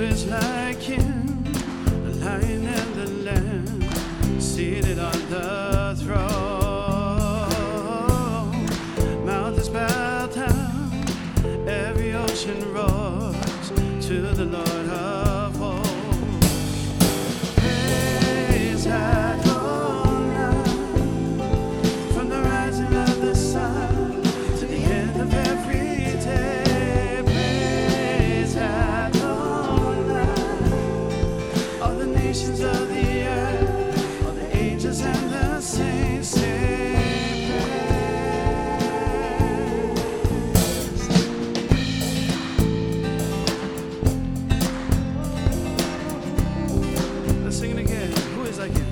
is like him, the Lion and the Lamb, seated on the throne. Mountains bow down, every ocean roars to the Lord of hosts. Praise Adonai, from the rising of the sun to the end of every day. Praise Adonai, all the nations of the earth, all the angels and the saints say praise. Let's sing it again. Who is like him?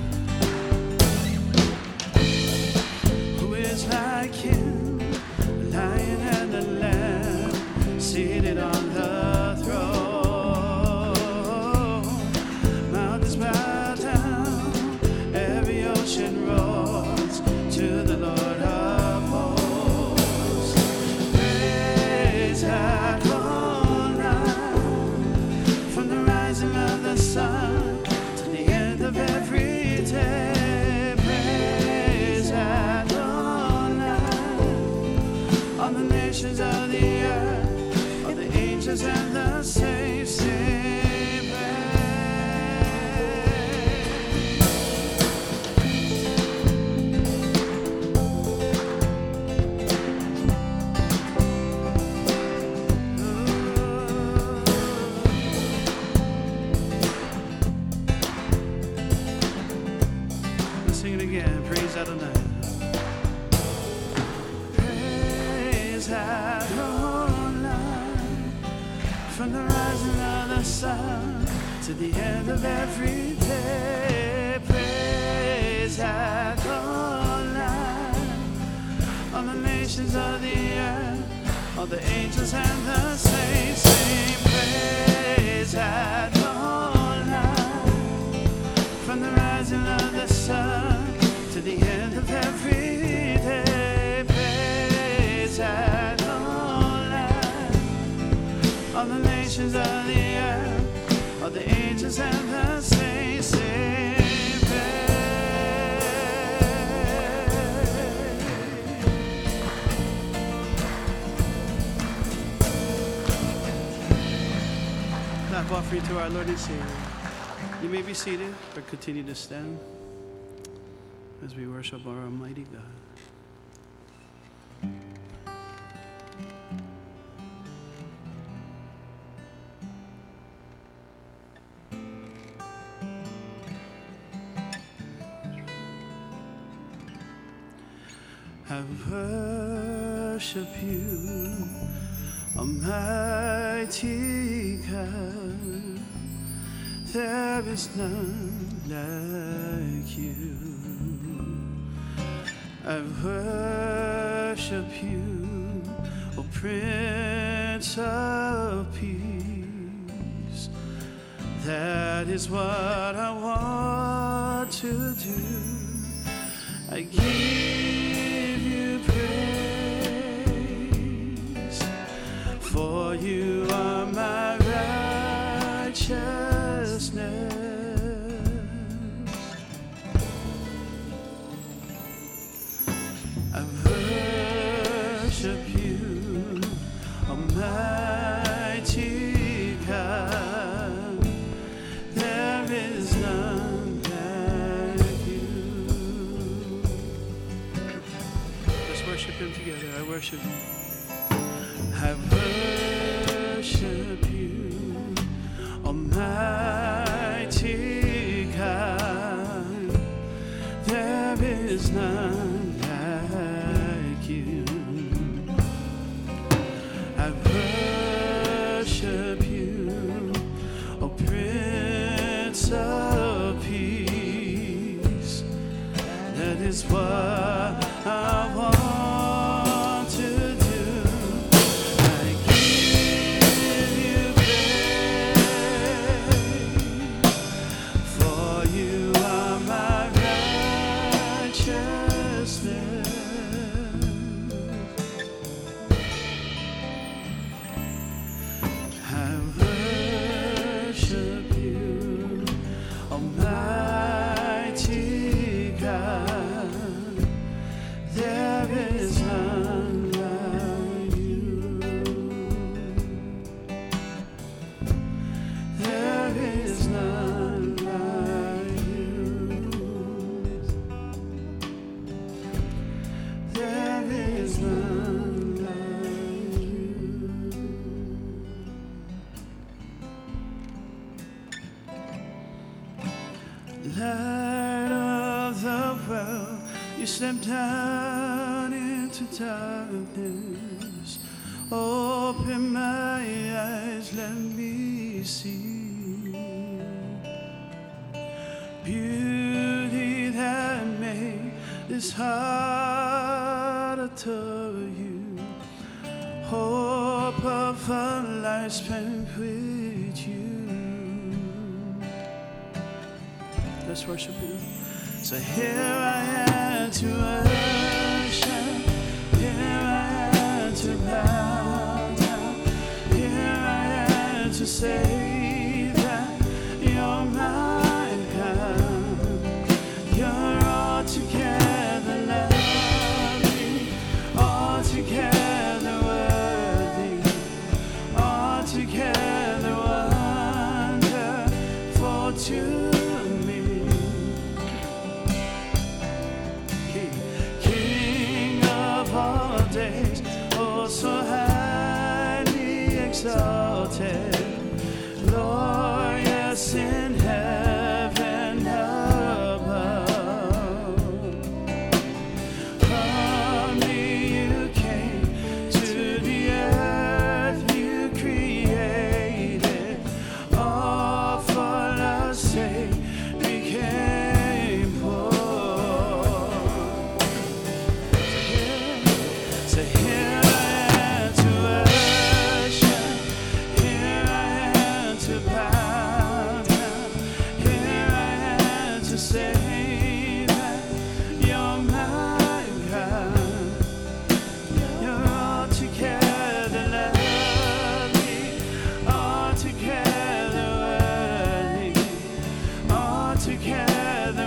Who is like him? The Lion and the Lamb, seated on the throne. Mountains bow down, every ocean roars to the Lord of hosts. Praise Adonai, from the rising of the sun to the end of every day. Praise Adonai, all the nations of the earth, all the angels and the saints say Let's sing it again. Praise Adonai. Praise Adonai, from the rising of the sun to the end of every day. Praise Adonai, all the nations of the earth, all the angels and the saints sing praise Adonai, from the rising of the sun to the end of every day. Praise Adonai, all the nations of the earth, all the angels and the saints sing clap offering to our Lord and Savior. You may be seated or continue to stand as we worship our Almighty God. I worship you, Almighty God. There is none like you. I worship you, O Prince of Peace. That is what I want to do. I give you praise, for you are my righteousness. I worship you, Almighty God. There is none like you. Let's worship Him together. I worship you. I worship you, Almighty God. There is none like you. I worship you, O Prince of Peace. That is what I want to do. I give you praise, for you are my righteousness. I worship Light of the world, you stepped down into darkness. Open my eyes, let me see beauty that made this heart adore you. Hope of a life spent with you. Let's worship Him. So here I am to worship. Here I am to bow down. Here I am to say that you're my God. You're altogether lovely, altogether worthy, altogether wonderful to me. King of all days, oh so highly exalted, glorious in heaven above. From me you came, to the earth you created, all for love's sake became poor. So here I am to worship, here I am to bow down, here I am to say that you're my God. You're altogether lovely, altogether worthy, altogether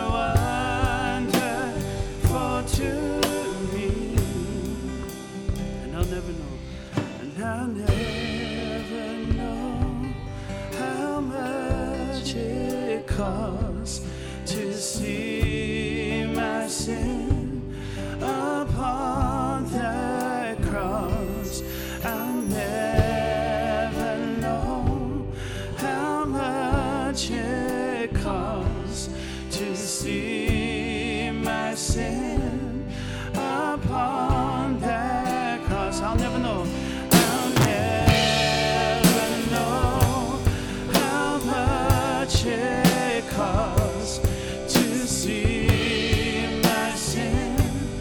wonderful to me. And I'll never know, and I'll never know how much it costs to see my sin upon that cross. I'll never know how much it costs to see my sin upon that cross. I'll never know. I'll never know how much it costs to see my sin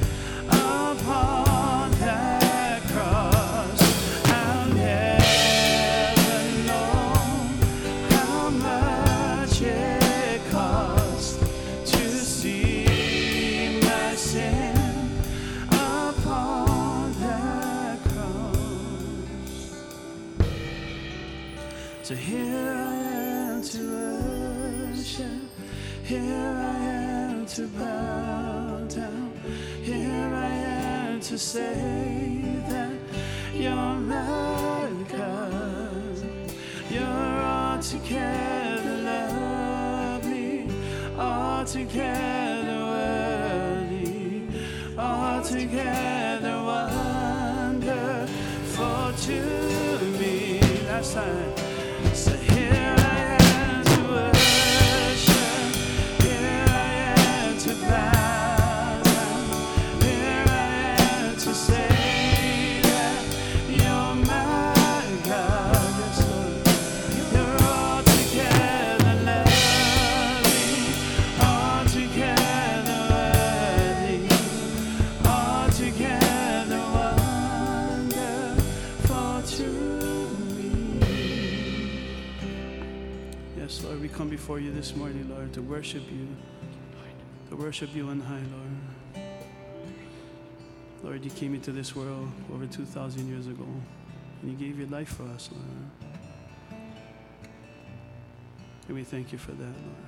upon that cross. I'll never know how much it costs to see my sin upon that cross. So here I am to worship, here I am to bow down, here I am to say that you're my God. You're altogether lovely, altogether worthy, altogether wonderful to me. Last time. So here I am to worship, here I am to bow down, here I am to say that you're my God. Yes, Lord. You're altogether lovely, altogether worthy, altogether wonderful to me. Yes, Lord, we come before you this morning, Lord, to worship you on high, Lord. Lord, you came into this world over 2,000 years ago, and you gave your life for us, Lord. And we thank you for that, Lord.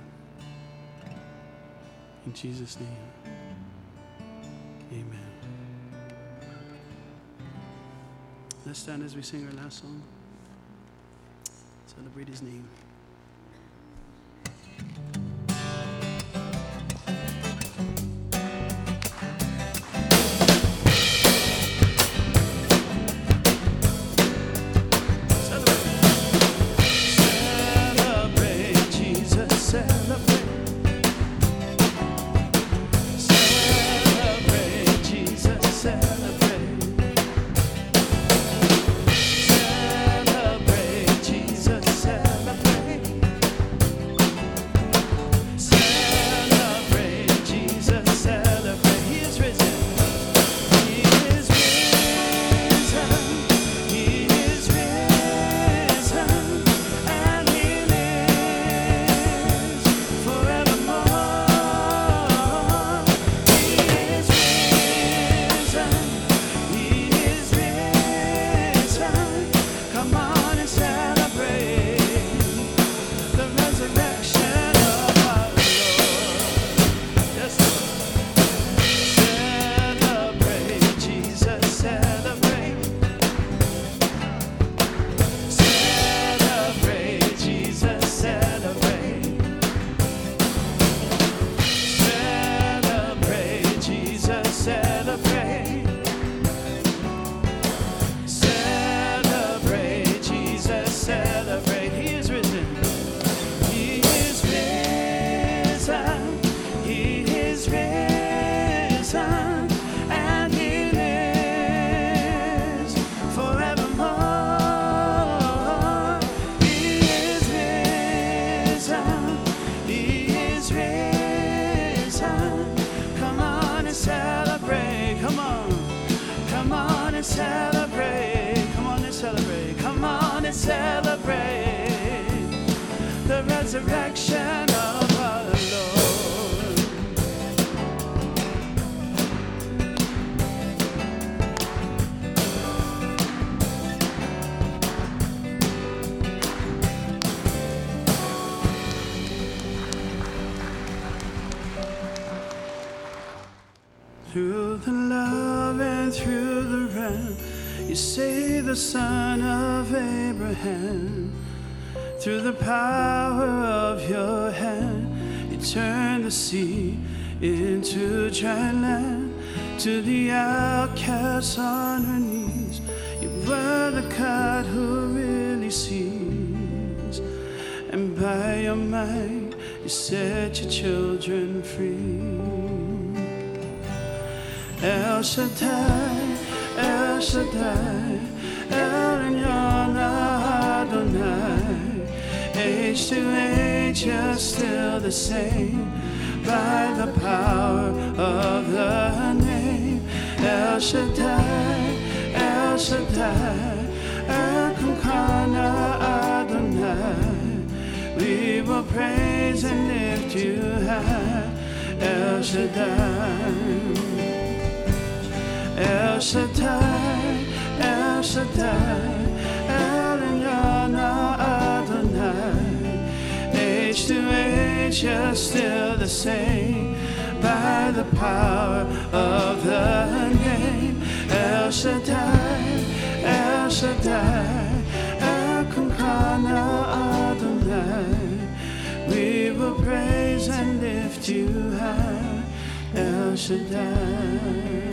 In Jesus' name, amen. Let's stand as we sing our last song. Celebrate his name. Celebrate Jesus, celebrate. and celebrate the resurrection of our Lord. Through the love and through the wrath, you saved the son of Abraham. Through the power of your hand, you turned the sea into dry land. To the outcasts on her knees, you were the God who really sees. And by your might, you set your children free. El Shaddai, El Shaddai, El Elyon Adonai. Age to age, you're still the same by the power of the name. El Shaddai, El Shaddai, Elkamkana Adonai. We will praise and lift you high, El Shaddai. El Shaddai, El Shaddai, El Elyon Adonai. Age to age, you're still the same by the power of the name. El Shaddai, El Shaddai, Elkamkana Adonai. We will praise and lift you high, El Shaddai.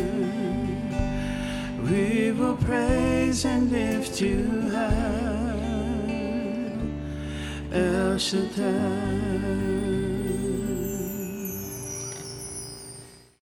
We will praise and lift you high, El Shaddai.